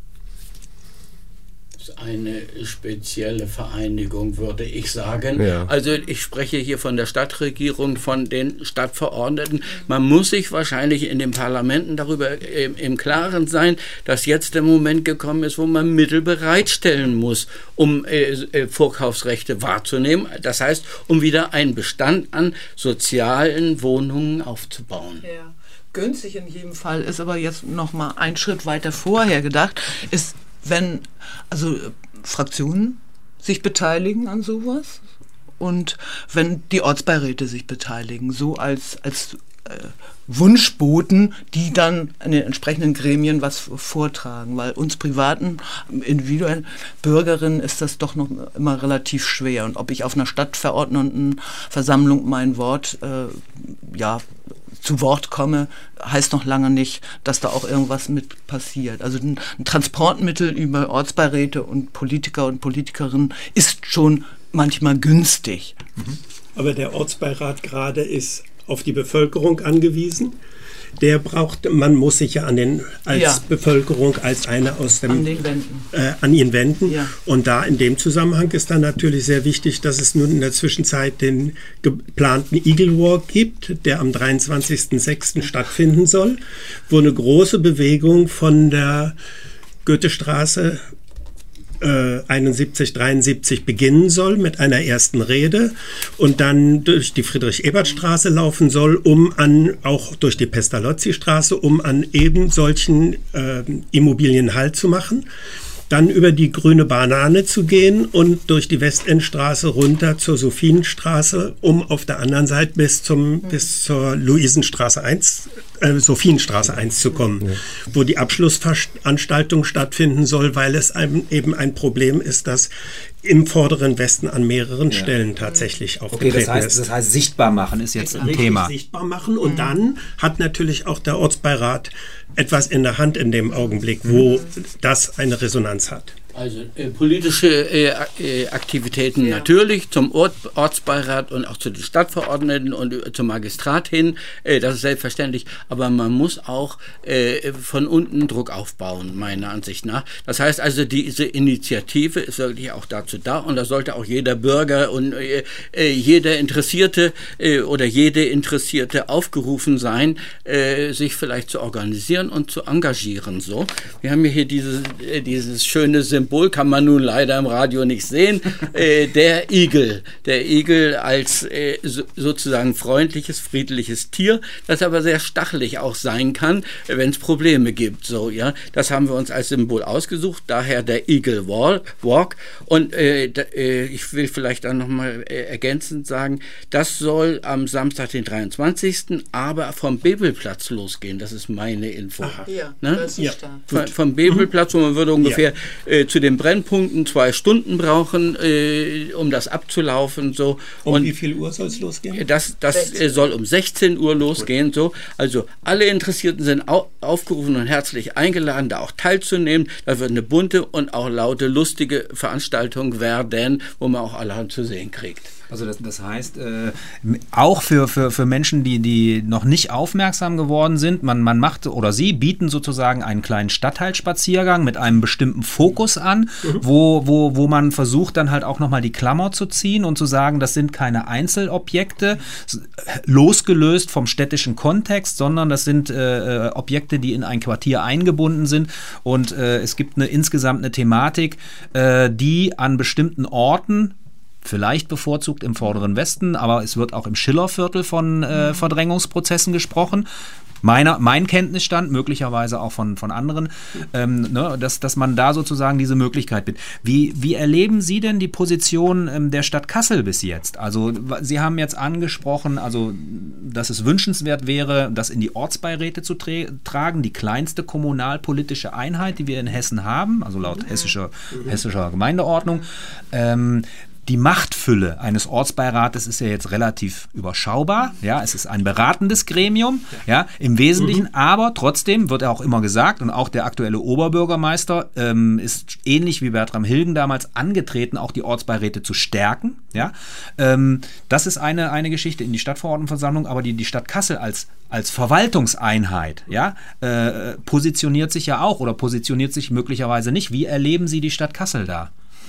Eine spezielle Vereinigung, würde ich sagen. Ja. Also ich spreche hier von der Stadtregierung, von den Stadtverordneten. Man muss sich wahrscheinlich in den Parlamenten darüber im, im Klaren sein, dass jetzt der Moment gekommen ist, wo man Mittel bereitstellen muss, um äh, Vorkaufsrechte wahrzunehmen. Das heißt, um wieder einen Bestand an sozialen Wohnungen aufzubauen. Ja. Günstig in jedem Fall ist aber jetzt noch mal ein Schritt weiter vorher gedacht, ist, wenn also Fraktionen sich beteiligen an sowas und wenn die Ortsbeiräte sich beteiligen, so als, als äh, Wunschboten, die dann in den entsprechenden Gremien was vortragen, weil uns privaten, individuellen Bürgerinnen ist das doch noch immer relativ schwer. Und ob ich auf einer Stadtverordnetenversammlung mein Wort äh, ja zu Wort komme, heißt noch lange nicht, dass da auch irgendwas mit passiert. Also ein, ein Transportmittel über Ortsbeiräte und Politiker und Politikerinnen ist schon manchmal günstig. Aber der Ortsbeirat gerade ist auf die Bevölkerung angewiesen. Der braucht, man muss sich ja an den als ja. Bevölkerung als eine aus dem an, den Wänden. Äh, an ihn wenden. Ja. Und da in dem Zusammenhang ist dann natürlich sehr wichtig, dass es nun in der Zwischenzeit den geplanten Eagle Walk gibt, der am dreiundzwanzigsten sechsten stattfinden soll, wo eine große Bewegung von der Goethestraße einundsiebzig, dreiundsiebzig beginnen soll mit einer ersten Rede und dann durch die Friedrich-Ebert-Straße laufen soll, um an, auch durch die Pestalozzi-Straße, um an eben solchen äh, Immobilien Halt zu machen. Dann über die Grüne Banane zu gehen und durch die Westendstraße runter zur Sophienstraße, um auf der anderen Seite bis zum mhm. bis zur Luisenstraße eins, äh, Sophienstraße eins zu kommen, ja. wo die Abschlussveranstaltung stattfinden soll, weil es einem eben ein Problem ist, dass im vorderen Westen an mehreren ja. Stellen tatsächlich aufgetreten okay, das heißt, ist. Das heißt, sichtbar machen ist jetzt ein Richtig Thema. Sichtbar machen und mhm. dann hat natürlich auch der Ortsbeirat etwas in der Hand in dem Augenblick, wo mhm. das eine Resonanz hat. Also äh, politische äh, äh, Aktivitäten ja. natürlich zum Ort, Ortsbeirat und auch zu den Stadtverordneten und äh, zum Magistrat hin, äh, das ist selbstverständlich, aber man muss auch äh, von unten Druck aufbauen, meiner Ansicht nach. Das heißt also, diese Initiative ist wirklich auch dazu da und da sollte auch jeder Bürger und äh, äh, jeder Interessierte äh, oder jede Interessierte aufgerufen sein, äh, sich vielleicht zu organisieren und zu engagieren. So, wir haben hier diese, äh, dieses schöne Symbol, kann man nun leider im Radio nicht sehen, äh, der Igel. Der Igel als äh, so, sozusagen freundliches, friedliches Tier, das aber sehr stachelig auch sein kann, wenn es Probleme gibt. So, ja, das haben wir uns als Symbol ausgesucht, daher der Eagle Walk. Und äh, da, äh, ich will vielleicht dann nochmal äh, ergänzend sagen, das soll am Samstag, den dreiundzwanzigsten aber vom Bebelplatz losgehen. Das ist meine Info. Ja, ne? das ist ja. Von, vom Bebelplatz, wo man würde ungefähr ja. äh, zu den Brennpunkten zwei Stunden brauchen, äh, um das abzulaufen. So. Um und wie viel Uhr soll es losgehen? Das, das äh, soll um sechzehn Uhr losgehen. So. Also alle Interessierten sind au aufgerufen und herzlich eingeladen, da auch teilzunehmen. Da wird eine bunte und auch laute, lustige Veranstaltung werden, wo man auch allerhand zu sehen kriegt. Also das, das heißt, äh, auch für, für, für Menschen, die, die noch nicht aufmerksam geworden sind, man, man macht oder sie bieten sozusagen einen kleinen Stadtteilspaziergang mit einem bestimmten Fokus an, mhm. wo, wo, wo man versucht dann halt auch nochmal die Klammer zu ziehen und zu sagen, das sind keine Einzelobjekte, losgelöst vom städtischen Kontext, sondern das sind äh, Objekte, die in ein Quartier eingebunden sind und äh, es gibt eine, insgesamt eine Thematik, äh, die an bestimmten Orten, vielleicht bevorzugt im Vorderen Westen, aber es wird auch im Schillerviertel von äh, Verdrängungsprozessen gesprochen. Meiner, mein Kenntnisstand, möglicherweise auch von, von anderen, ähm, ne, dass, dass man da sozusagen diese Möglichkeit bietet. Wie, wie erleben Sie denn die Position ähm, der Stadt Kassel bis jetzt? Also Sie haben jetzt angesprochen, also, dass es wünschenswert wäre, das in die Ortsbeiräte zu tra tragen, die kleinste kommunalpolitische Einheit, die wir in Hessen haben, also laut hessischer, hessischer Gemeindeordnung. Ähm, Die Machtfülle eines Ortsbeirates ist ja jetzt relativ überschaubar. Ja, es ist ein beratendes Gremium, ja, im Wesentlichen, mhm. aber trotzdem wird ja auch immer gesagt, und auch der aktuelle Oberbürgermeister ähm, ist ähnlich wie Bertram Hilgen damals angetreten, auch die Ortsbeiräte zu stärken. Ja, ähm, das ist eine, eine Geschichte in die Stadtverordnetenversammlung, aber die, die Stadt Kassel als, als Verwaltungseinheit, ja, äh, positioniert sich ja auch oder positioniert sich möglicherweise nicht. Wie erleben Sie die Stadt Kassel da?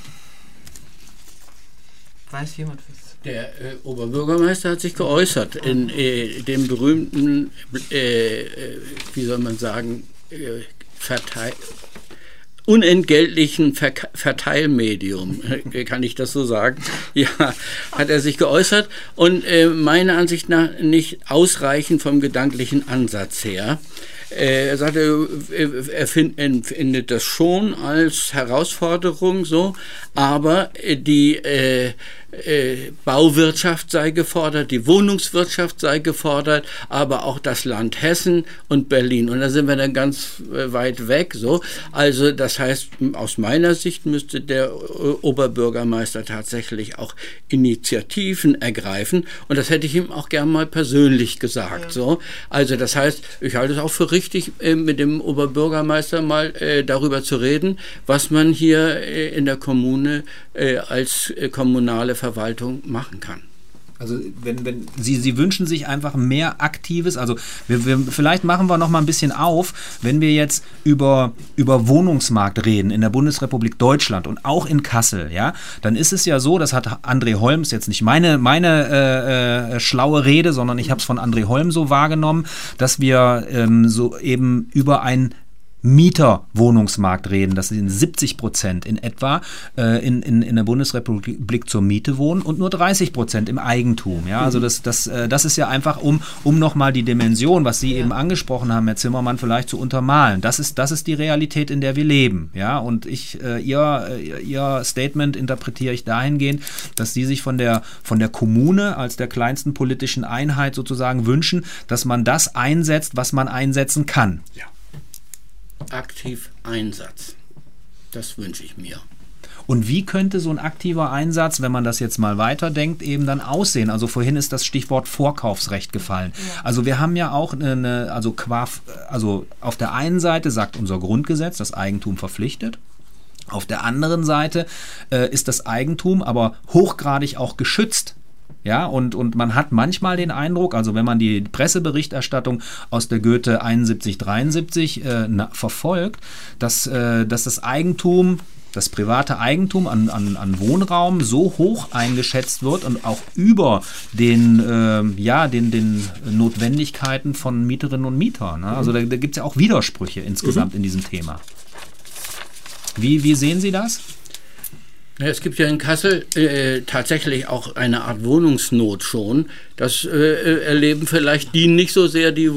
Weiß jemand was? Der äh, Oberbürgermeister hat sich geäußert in äh, dem berühmten, äh, äh, wie soll man sagen, äh, Verteil unentgeltlichen Ver Verteilmedium, äh, kann ich das so sagen? Ja, hat er sich geäußert und äh, meiner Ansicht nach nicht ausreichend vom gedanklichen Ansatz her. Er sagte, er findet das schon als Herausforderung so, aber die äh, äh, Bauwirtschaft sei gefordert, die Wohnungswirtschaft sei gefordert, aber auch das Land Hessen und Berlin. Und da sind wir dann ganz äh, weit weg. So. Also das heißt, aus meiner Sicht müsste der Oberbürgermeister tatsächlich auch Initiativen ergreifen. Und das hätte ich ihm auch gern mal persönlich gesagt. Ja. So. Also das heißt, ich halte es auch für richtig, äh, mit dem Oberbürgermeister mal äh, darüber zu reden, was man hier äh, in der Kommune äh, als äh, kommunale Verwaltung machen kann. Also wenn, wenn Sie, Sie wünschen sich einfach mehr Aktives, also wir, wir, vielleicht machen wir noch mal ein bisschen auf, wenn wir jetzt über, über Wohnungsmarkt reden in der Bundesrepublik Deutschland und auch in Kassel, ja, dann ist es ja so, das hat André Holms jetzt nicht meine, meine äh, äh, schlaue Rede, sondern ich habe es von André Holm so wahrgenommen, dass wir ähm, so eben über ein Mieterwohnungsmarkt reden, dass in siebzig Prozent in etwa äh, in, in, in der Bundesrepublik zur Miete wohnen und nur dreißig Prozent im Eigentum. Ja? Also das, das, äh, das ist ja einfach, um, um nochmal die Dimension, was Sie ja. eben angesprochen haben, Herr Zimmermann, vielleicht zu untermalen. Das ist, das ist die Realität, in der wir leben. Ja? Und ich, äh, ihr, äh, ihr Statement interpretiere ich dahingehend, dass Sie sich von der, von der Kommune als der kleinsten politischen Einheit sozusagen wünschen, dass man das einsetzt, was man einsetzen kann. Ja. Aktiv Einsatz. Das wünsche ich mir. Und wie könnte so ein aktiver Einsatz, wenn man das jetzt mal weiterdenkt, eben dann aussehen? Also vorhin ist das Stichwort Vorkaufsrecht gefallen. Ja. Also wir haben ja auch eine, also, qua, also auf der einen Seite sagt unser Grundgesetz, das Eigentum verpflichtet. Auf der anderen Seite äh, ist das Eigentum aber hochgradig auch geschützt. Ja, und, und man hat manchmal den Eindruck, also wenn man die Presseberichterstattung aus der Goethe einundsiebzig dreiundsiebzig äh, na, verfolgt, dass, äh, dass das Eigentum, das private Eigentum an, an, an Wohnraum so hoch eingeschätzt wird und auch über den, äh, ja, den, den Notwendigkeiten von Mieterinnen und Mietern. Ne? Also da, da gibt es ja auch Widersprüche insgesamt mhm. in diesem Thema. Wie, wie sehen Sie das? Ja, es gibt ja in Kassel äh, tatsächlich auch eine Art Wohnungsnot schon. Das äh, erleben vielleicht die nicht so sehr, die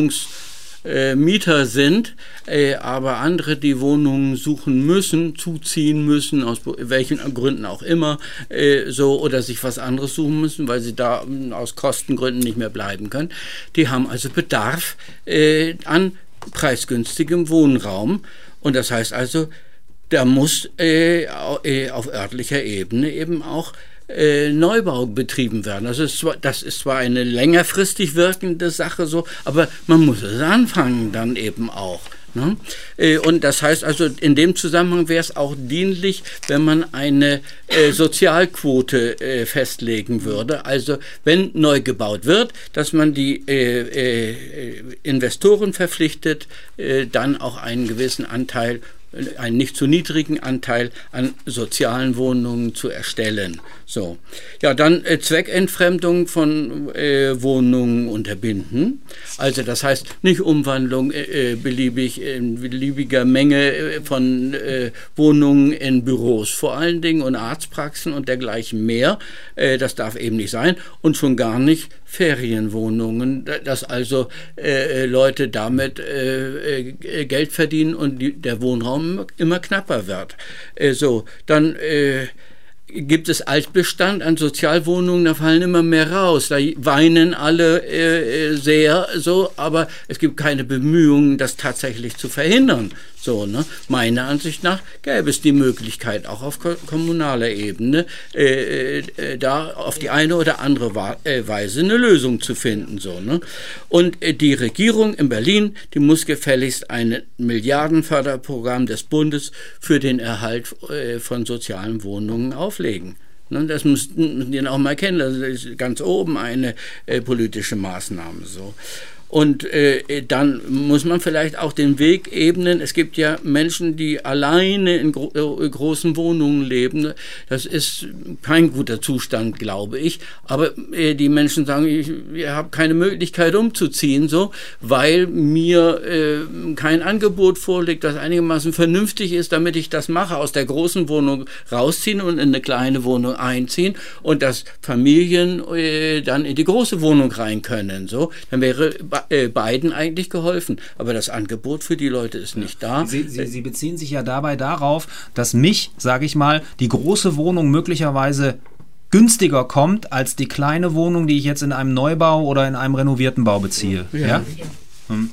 Wohnungsmieter äh, sind, äh, aber andere, die Wohnungen suchen müssen, zuziehen müssen, aus welchen Gründen auch immer, äh, so oder sich was anderes suchen müssen, weil sie da äh, aus Kostengründen nicht mehr bleiben können. Die haben also Bedarf äh, an preisgünstigem Wohnraum. Und das heißt also, da muss äh, auf örtlicher Ebene eben auch äh, Neubau betrieben werden. Das ist, zwar, das ist zwar eine längerfristig wirkende Sache so, aber man muss es anfangen dann eben auch. Ne? Äh, und das heißt also, in dem Zusammenhang wäre es auch dienlich, wenn man eine äh, Sozialquote äh, festlegen würde. Also wenn neu gebaut wird, dass man die äh, äh, Investoren verpflichtet, äh, dann auch einen gewissen Anteil, einen nicht zu niedrigen Anteil an sozialen Wohnungen zu erstellen. So. Ja, dann äh, Zweckentfremdung von äh, Wohnungen unterbinden. Also das heißt nicht Umwandlung äh, beliebig in beliebiger Menge äh, von äh, Wohnungen in Büros vor allen Dingen und Arztpraxen und dergleichen mehr. Äh, das darf eben nicht sein und schon gar nicht Ferienwohnungen, dass also äh, Leute damit äh, äh, Geld verdienen und die, der Wohnraum immer knapper wird. Äh, so, dann äh, gibt es Altbestand an Sozialwohnungen, da fallen immer mehr raus. Da weinen alle äh, sehr so, aber es gibt keine Bemühungen, das tatsächlich zu verhindern. So, ne? Meiner Ansicht nach gäbe es die Möglichkeit, auch auf ko- kommunaler Ebene, äh, äh, da auf die eine oder andere Wa- äh, Weise eine Lösung zu finden. So, ne? Und äh, die Regierung in Berlin, die muss gefälligst ein Milliardenförderprogramm des Bundes für den Erhalt äh, von sozialen Wohnungen auflegen. Ne? Das müssen, müssen die auch mal kennen. Das ist ganz oben eine äh, politische Maßnahme. So. Und äh, dann muss man vielleicht auch den Weg ebnen. Es gibt ja Menschen, die alleine in gro- äh, großen Wohnungen leben. Das ist kein guter Zustand, glaube ich. Aber äh, die Menschen sagen, ich, ich habe keine Möglichkeit umzuziehen, so, weil mir äh, kein Angebot vorliegt, das einigermaßen vernünftig ist, damit ich das mache, aus der großen Wohnung rausziehen und in eine kleine Wohnung einziehen und dass Familien äh, dann in die große Wohnung rein können. So, dann wäre beiden eigentlich geholfen, aber das Angebot für die Leute ist nicht da. Sie, Sie, Sie beziehen sich ja dabei darauf, dass mich, sage ich mal, die große Wohnung möglicherweise günstiger kommt als die kleine Wohnung, die ich jetzt in einem Neubau oder in einem renovierten Bau beziehe. Ja. Ja? Hm.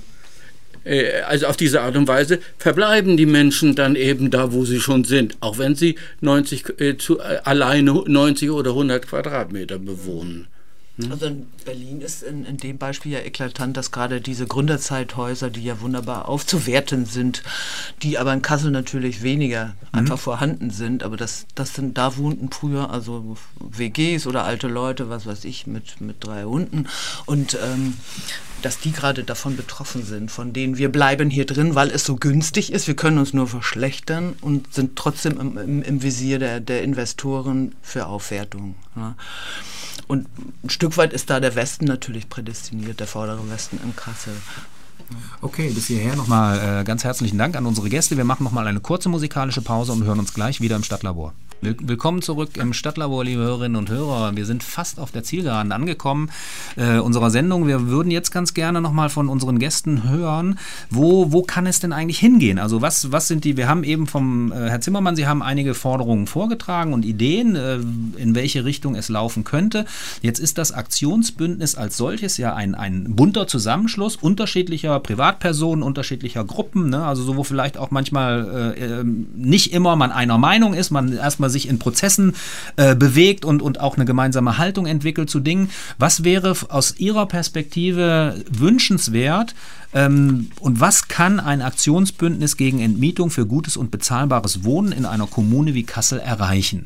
Also auf diese Art und Weise verbleiben die Menschen dann eben da, wo sie schon sind, auch wenn sie neunzig, äh, zu, äh, alleine neunzig oder hundert Quadratmeter bewohnen. Also in Berlin ist in, in dem Beispiel ja eklatant, dass gerade diese Gründerzeithäuser, die ja wunderbar aufzuwerten sind, die aber in Kassel natürlich weniger mhm. einfach vorhanden sind, aber das, das sind, da wohnten früher also W Gs oder alte Leute, was weiß ich, mit, mit drei Hunden und ähm, dass die gerade davon betroffen sind, von denen wir bleiben hier drin, weil es so günstig ist, wir können uns nur verschlechtern und sind trotzdem im, im, im Visier der, der Investoren für Aufwertung. Ja. Und ein Stück weit ist da der Westen natürlich prädestiniert, der vordere Westen in Kassel. Okay, bis hierher nochmal äh, ganz herzlichen Dank an unsere Gäste. Wir machen nochmal eine kurze musikalische Pause und hören uns gleich wieder im Stadtlabor. Willkommen zurück im Stadtlabor, liebe Hörerinnen und Hörer. Wir sind fast auf der Zielgeraden angekommen äh, unserer Sendung. Wir würden jetzt ganz gerne nochmal von unseren Gästen hören, wo, wo kann es denn eigentlich hingehen? Also was, was sind die, wir haben eben vom äh, Herr Zimmermann, Sie haben einige Forderungen vorgetragen und Ideen, äh, in welche Richtung es laufen könnte. Jetzt ist das Aktionsbündnis als solches ja ein, ein bunter Zusammenschluss unterschiedlicher unterschiedlicher Privatpersonen, unterschiedlicher Gruppen, ne? Also so, wo vielleicht auch manchmal äh, nicht immer man einer Meinung ist, man erstmal sich in Prozessen äh, bewegt und, und auch eine gemeinsame Haltung entwickelt zu Dingen. Was wäre aus Ihrer Perspektive wünschenswert, ähm, und was kann ein Aktionsbündnis gegen Entmietung für gutes und bezahlbares Wohnen in einer Kommune wie Kassel erreichen?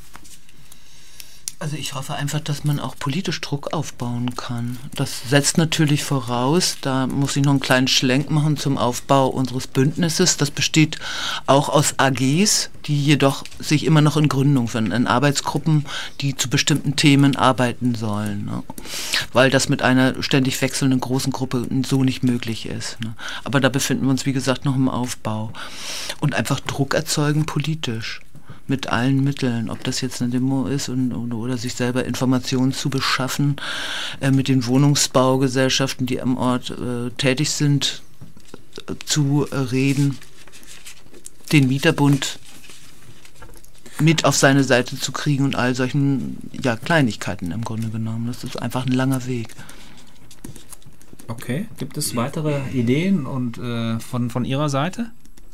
Also ich hoffe einfach, dass man auch politisch Druck aufbauen kann. Das setzt natürlich voraus, da muss ich noch einen kleinen Schlenk machen zum Aufbau unseres Bündnisses. Das besteht auch aus A Gs, die jedoch sich immer noch in Gründung finden, in Arbeitsgruppen, die zu bestimmten Themen arbeiten sollen. Ne? Weil das mit einer ständig wechselnden großen Gruppe so nicht möglich ist. Ne? Aber da befinden wir uns, wie gesagt, noch im Aufbau. Und einfach Druck erzeugen politisch. Mit allen Mitteln, ob das jetzt eine Demo ist und, oder sich selber Informationen zu beschaffen, äh, mit den Wohnungsbaugesellschaften, die am Ort äh, tätig sind, äh, zu äh, reden, den Mieterbund mit auf seine Seite zu kriegen und all solchen ja, Kleinigkeiten im Grunde genommen. Das ist einfach ein langer Weg. Okay, gibt es weitere Ideen und äh, von, von Ihrer Seite?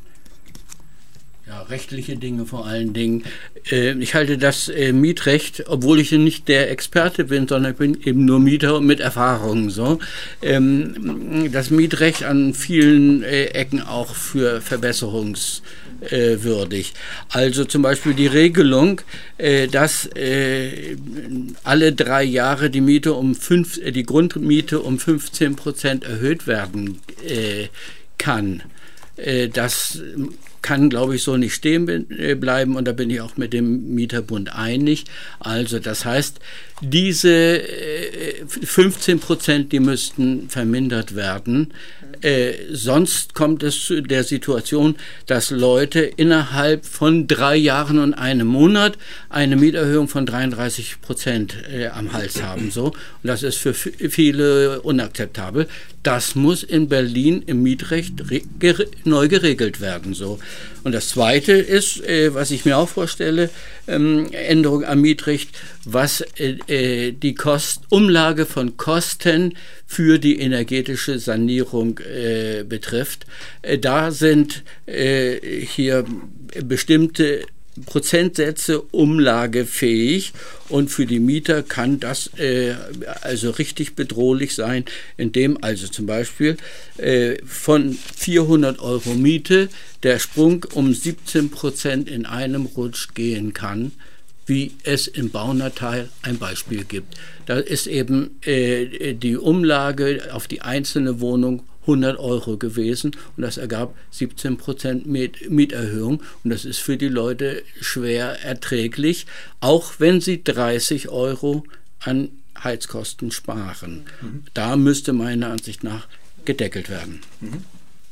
Ja, rechtliche Dinge vor allen Dingen. Äh, ich halte das äh, Mietrecht, obwohl ich nicht der Experte bin, sondern ich bin eben nur Mieter mit Erfahrung. So. Ähm, das Mietrecht an vielen äh, Ecken auch für verbesserungswürdig. Also zum Beispiel die Regelung, äh, dass äh, alle drei Jahre die Miete um fünf, äh, die Grundmiete um fünfzehn Prozent erhöht werden äh, kann. Äh, das kann, glaube ich, so nicht stehen bleiben und da bin ich auch mit dem Mieterbund einig. Also das heißt, diese fünfzehn Prozent, die müssten vermindert werden. Äh, sonst kommt es zu der Situation, dass Leute innerhalb von drei Jahren und einem Monat eine Mieterhöhung von dreiunddreißig Prozent äh, am Hals haben. So. Und das ist für viele unakzeptabel. Das muss in Berlin im Mietrecht ger- neu geregelt werden. So. Und das Zweite ist, äh, was ich mir auch vorstelle, ähm, Änderung am Mietrecht, was äh, die Kost- Umlage von Kosten für die energetische Sanierung äh, betrifft. Äh, da sind äh, hier bestimmte Prozentsätze umlagefähig und für die Mieter kann das äh, also richtig bedrohlich sein, indem also zum Beispiel äh, von vierhundert Euro Miete der Sprung um siebzehn Prozent in einem Rutsch gehen kann, wie es im Baunatal ein Beispiel gibt. Da ist eben äh, die Umlage auf die einzelne Wohnung hundert Euro gewesen und das ergab siebzehn Prozent Mieterhöhung und das ist für die Leute schwer erträglich, auch wenn sie dreißig Euro an Heizkosten sparen. Mhm. Da müsste meiner Ansicht nach gedeckelt werden. Mhm.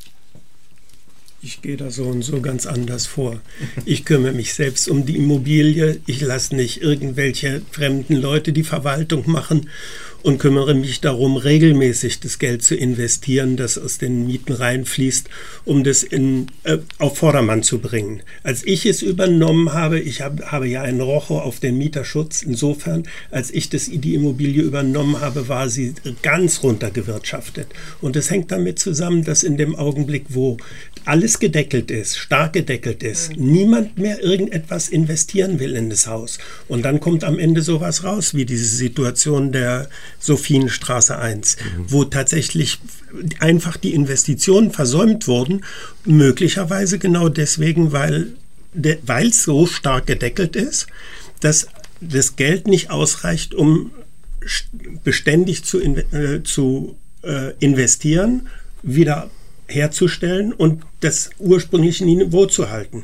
Ich gehe da so und so ganz anders vor. Ich kümmere mich selbst um die Immobilie. Ich lasse nicht irgendwelche fremden Leute die Verwaltung machen und kümmere mich darum, regelmäßig das Geld zu investieren, das aus den Mieten reinfließt, um das in, äh, auf Vordermann zu bringen. Als ich es übernommen habe, ich hab, habe ja einen Rocho auf den Mieterschutz, insofern, als ich das, die Immobilie übernommen habe, war sie ganz runtergewirtschaftet. Und es hängt damit zusammen, dass in dem Augenblick, wo alles gedeckelt ist, stark gedeckelt ist, mhm. niemand mehr irgendetwas investieren will in das Haus. Und dann kommt am Ende sowas raus, wie diese Situation der Sophienstraße eins, mhm. wo tatsächlich einfach die Investitionen versäumt wurden, möglicherweise genau deswegen, weil de, weil es so stark gedeckelt ist, dass das Geld nicht ausreicht, um beständig zu, äh, zu äh, investieren, wieder herzustellen und das ursprüngliche Niveau zu halten.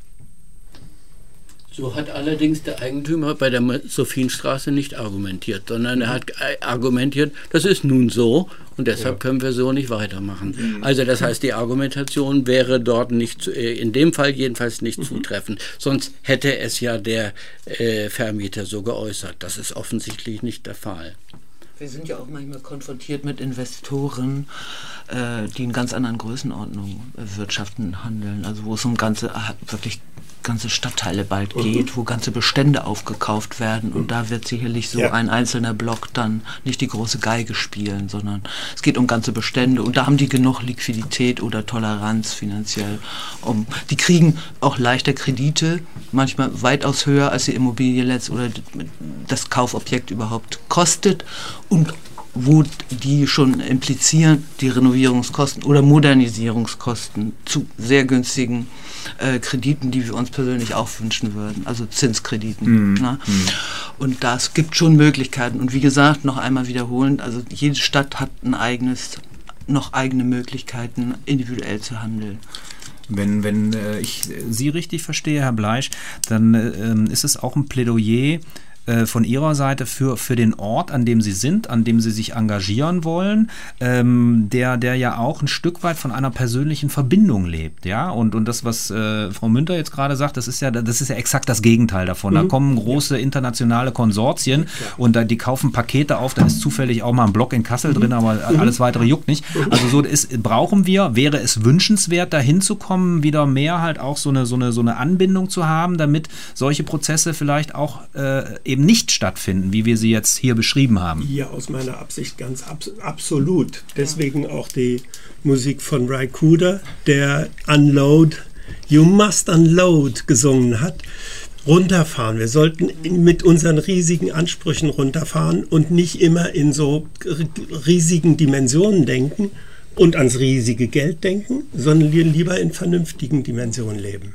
So hat allerdings der Eigentümer bei der Sophienstraße nicht argumentiert, sondern er hat argumentiert, das ist nun so und deshalb ja. können wir so nicht weitermachen. Mhm. Also das heißt, die Argumentation wäre dort nicht, in dem Fall jedenfalls nicht mhm. zutreffend. Sonst hätte es ja der äh, Vermieter so geäußert. Das ist offensichtlich nicht der Fall. Wir sind ja auch manchmal konfrontiert mit Investoren, äh, die in ganz anderen Größenordnungen äh, wirtschaften, handeln, also wo es um ganze, wirklich ganze Stadtteile bald mhm. geht, wo ganze Bestände aufgekauft werden und da wird sicherlich so ja. ein einzelner Block dann nicht die große Geige spielen, sondern es geht um ganze Bestände und da haben die genug Liquidität oder Toleranz finanziell. Um, die kriegen auch leichter Kredite, manchmal weitaus höher als die Immobilie letzt oder das Kaufobjekt überhaupt kostet und wo die schon implizieren, die Renovierungskosten oder Modernisierungskosten zu sehr günstigen äh, Krediten, die wir uns persönlich auch wünschen würden, also Zinskrediten. Mm, ne? mm. Und das gibt schon Möglichkeiten. Und wie gesagt, noch einmal wiederholend, also jede Stadt hat ein eigenes, noch eigene Möglichkeiten, individuell zu handeln. Wenn, wenn äh, ich Sie richtig verstehe, Herr Bleisch, dann äh, ist es auch ein Plädoyer von Ihrer Seite für, für den Ort, an dem Sie sind, an dem Sie sich engagieren wollen, ähm, der, der ja auch ein Stück weit von einer persönlichen Verbindung lebt, ja, und, und das, was äh, Frau Münter jetzt gerade sagt, das ist ja, das ist ja exakt das Gegenteil davon. Mhm. Da kommen große internationale Konsortien ja. und da, die kaufen Pakete auf, da ist zufällig auch mal ein Block in Kassel mhm. drin, aber mhm. alles weitere juckt nicht. Also so ist, brauchen wir, wäre es wünschenswert, dahin zu kommen, wieder mehr halt auch so eine, so eine, so eine Anbindung zu haben, damit solche Prozesse vielleicht auch äh, eben nicht stattfinden, wie wir sie jetzt hier beschrieben haben. Ja, aus meiner Absicht ganz abs- absolut. Deswegen auch die Musik von Ry Cooder, der Unload, You Must Unload gesungen hat. Runterfahren. Wir sollten mit unseren riesigen Ansprüchen runterfahren und nicht immer in so riesigen Dimensionen denken und ans riesige Geld denken, sondern lieber in vernünftigen Dimensionen leben.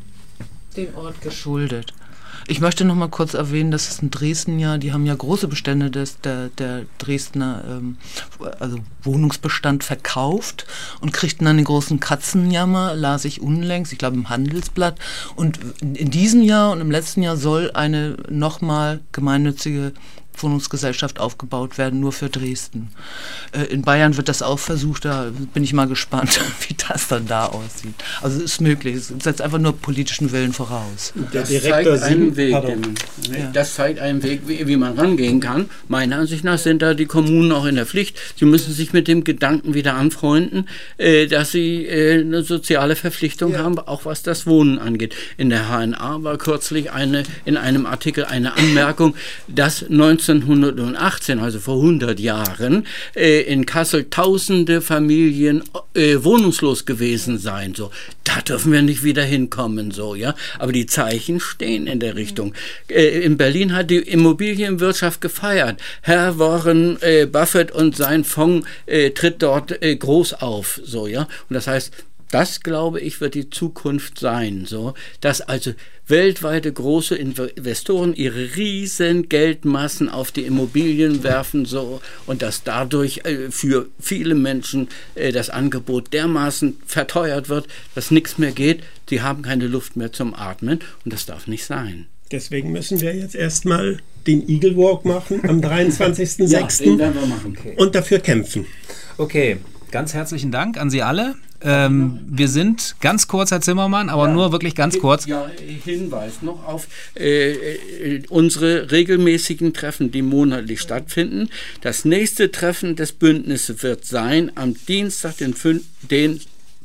Dem Ort geschuldet. Ich möchte noch mal kurz erwähnen, dass es in Dresden ja, die haben ja große Bestände des, der, der Dresdner ähm, also Wohnungsbestand verkauft und kriegten dann den großen Katzenjammer, las ich unlängst, ich glaube im Handelsblatt. Und in diesem Jahr und im letzten Jahr soll eine nochmal gemeinnützige Wohnungsgesellschaft aufgebaut werden, nur für Dresden. Äh, in Bayern wird das auch versucht, da bin ich mal gespannt, wie das dann da aussieht. Also es ist möglich, es setzt einfach nur politischen Willen voraus. Das zeigt einen Weg, ja. das zeigt einen Weg, wie, wie man rangehen kann. Meiner Ansicht nach sind da die Kommunen auch in der Pflicht. Sie müssen sich mit dem Gedanken wieder anfreunden, äh, dass sie äh, eine soziale Verpflichtung ja. haben, auch was das Wohnen angeht. In der H N A war kürzlich eine, in einem Artikel eine Anmerkung, dass neunzehnhundertachtzehn, also vor hundert Jahren, äh, in Kassel tausende Familien äh, wohnungslos gewesen seien. So, da dürfen wir nicht wieder hinkommen, so, ja. Aber die Zeichen stehen in der Richtung. Äh, in Berlin hat die Immobilienwirtschaft gefeiert. Herr Warren äh, Buffett und sein Fonds äh, tritt dort äh, groß auf, so, ja. Und das heißt, das, glaube ich, wird die Zukunft sein, so, dass also weltweite große Investoren ihre riesen Geldmassen auf die Immobilien werfen, so, und dass dadurch äh, für viele Menschen äh, das Angebot dermaßen verteuert wird, dass nichts mehr geht. Sie haben keine Luft mehr zum Atmen und das darf nicht sein. Deswegen müssen wir jetzt erstmal den Eagle Walk machen am dreiundzwanzigsten sechsten Ja, den werden wir machen. Okay. Und dafür kämpfen. Okay, ganz herzlichen Dank an Sie alle. Ähm, wir sind ganz kurz, Herr Zimmermann, aber ja, nur wirklich ganz kurz. Ja, Hinweis noch auf äh, äh, unsere regelmäßigen Treffen, die monatlich stattfinden. Das nächste Treffen des Bündnisses wird sein am Dienstag, den, den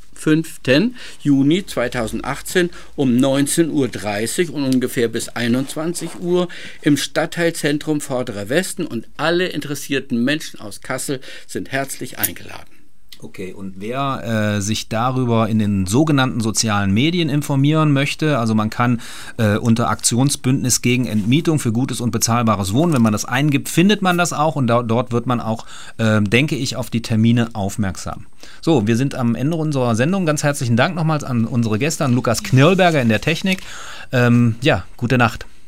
fünften Juni zweitausendachtzehn um neunzehn Uhr dreißig und ungefähr bis einundzwanzig Uhr im Stadtteilzentrum Vorderer Westen, und alle interessierten Menschen aus Kassel sind herzlich eingeladen. Okay, und wer äh, sich darüber in den sogenannten sozialen Medien informieren möchte, also man kann äh, unter Aktionsbündnis gegen Entmietung für gutes und bezahlbares Wohnen, wenn man das eingibt, findet man das auch, und da, dort wird man auch, äh, denke ich, auf die Termine aufmerksam. So, wir sind am Ende unserer Sendung. Ganz herzlichen Dank nochmals an unsere Gäste, an Lukas Knirlberger in der Technik. Ähm, ja, gute Nacht.